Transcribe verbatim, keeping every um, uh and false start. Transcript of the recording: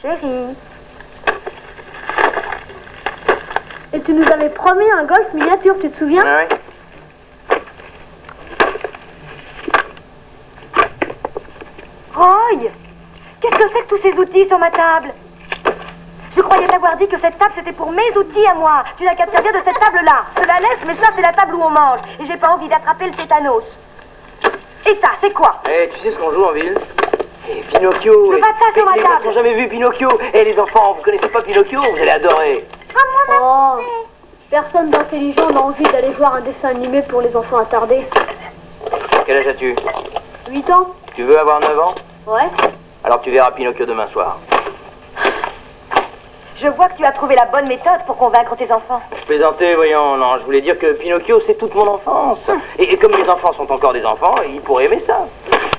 Chérie. Et tu nous avais promis un golf miniature, tu te souviens? Ah oui. Roy, qu'est-ce que c'est que tous ces outils sur ma table? Je croyais t'avoir dit que cette table c'était pour mes outils à moi. Tu n'as qu'à te servir de cette table-là. Je la laisse, mais ça c'est la table où on mange. Et j'ai pas envie d'attraper le tétanos. Et ça, c'est quoi? Eh, tu sais ce qu'on joue en ville? Et Pinocchio. Je veux pas de ça sur ma les table. enfants n'ont jamais vu Pinocchio. Eh, les enfants, vous connaissez pas Pinocchio? Vous allez adorer. Oh, personne d'intelligent n'a envie d'aller voir un dessin animé pour les enfants attardés. Quel âge as-tu? huit ans? Tu veux avoir neuf ans? Ouais. Alors tu verras Pinocchio demain soir. Je vois que tu as trouvé la bonne méthode pour convaincre tes enfants. Je plaisantais, voyons, non, je voulais dire que Pinocchio, c'est toute mon enfance. Et, et comme les enfants sont encore des enfants, ils pourraient aimer ça.